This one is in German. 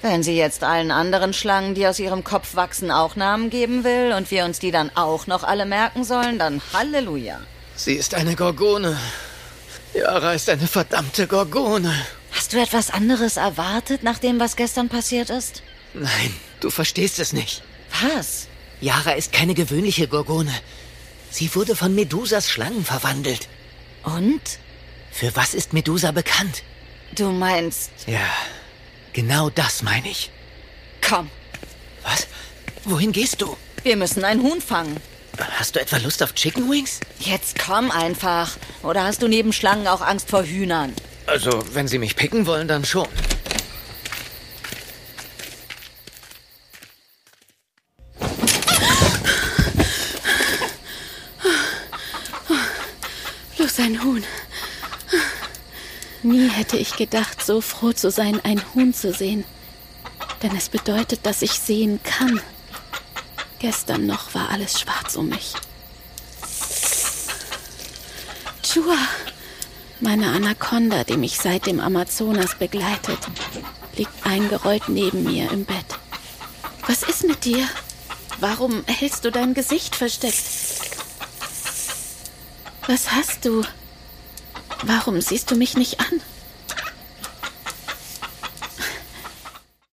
Wenn sie jetzt allen anderen Schlangen, die aus ihrem Kopf wachsen, auch Namen geben will und wir uns die dann auch noch alle merken sollen, dann Halleluja. Sie ist eine Gorgone. Yara ist eine verdammte Gorgone. Hast du etwas anderes erwartet, nach dem, was gestern passiert ist? Nein, du verstehst es nicht. Was? Yara ist keine gewöhnliche Gorgone. Sie wurde von Medusas Schlangen verwandelt. Und? Für was ist Medusa bekannt? Du meinst... Ja, genau das meine ich. Komm. Was? Wohin gehst du? Wir müssen ein Huhn fangen. Hast du etwa Lust auf Chicken Wings? Jetzt komm einfach. Oder hast du neben Schlangen auch Angst vor Hühnern? Also, wenn sie mich picken wollen, dann schon. Bloß ein Huhn. Nie hätte ich gedacht, so froh zu sein, ein Huhn zu sehen. Denn es bedeutet, dass ich sehen kann. Gestern noch war alles schwarz um mich. Chua, meine Anaconda, die mich seit dem Amazonas begleitet, liegt eingerollt neben mir im Bett. Was ist mit dir? Warum hältst du dein Gesicht versteckt? Was hast du? Warum siehst du mich nicht an?